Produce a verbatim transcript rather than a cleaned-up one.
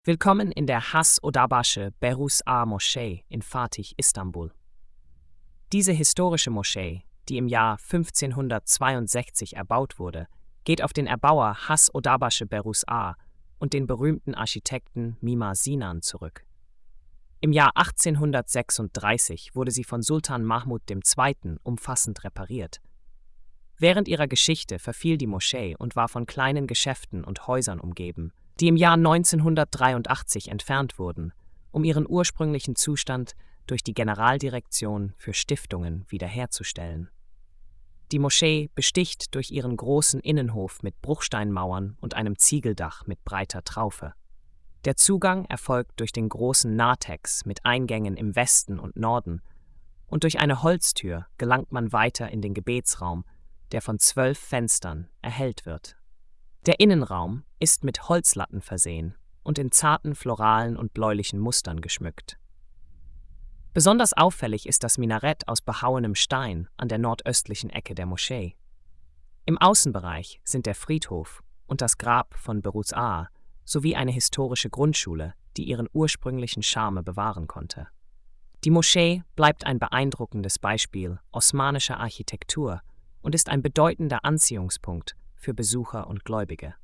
Willkommen in der Has-Odabaşı Berus Ağa Moschee in Fatih, Istanbul. Diese historische Moschee, die im Jahr fünfzehnhundertzweiundsechzig erbaut wurde, geht auf den Erbauer Has-Odabaşı Berus Ağa und den berühmten Architekten Mimar Sinan zurück. Im Jahr achtzehnhundertsechsunddreißig wurde sie von Sultan Mahmud der Zweite. Umfassend repariert. Während ihrer Geschichte verfiel die Moschee und war von kleinen Geschäften und Häusern umgeben, die im Jahr neunzehnhundertdreiundachtzig entfernt wurden, um ihren ursprünglichen Zustand durch die Generaldirektion für Stiftungen wiederherzustellen. Die Moschee besticht durch ihren großen Innenhof mit Bruchsteinmauern und einem Ziegeldach mit breiter Traufe. Der Zugang erfolgt durch den großen Narthex mit Eingängen im Westen und Norden, und durch eine Holztür gelangt man weiter in den Gebetsraum, der von zwölf Fenstern erhellt wird. Der Innenraum ist mit Holzlatten versehen und in zarten floralen und bläulichen Mustern geschmückt. Besonders auffällig ist das Minarett aus behauenem Stein an der nordöstlichen Ecke der Moschee. Im Außenbereich sind der Friedhof und das Grab von Berus Ağa sowie eine historische Grundschule, die ihren ursprünglichen Charme bewahren konnte. Die Moschee bleibt ein beeindruckendes Beispiel osmanischer Architektur und ist ein bedeutender Anziehungspunkt für Besucher und Gläubige.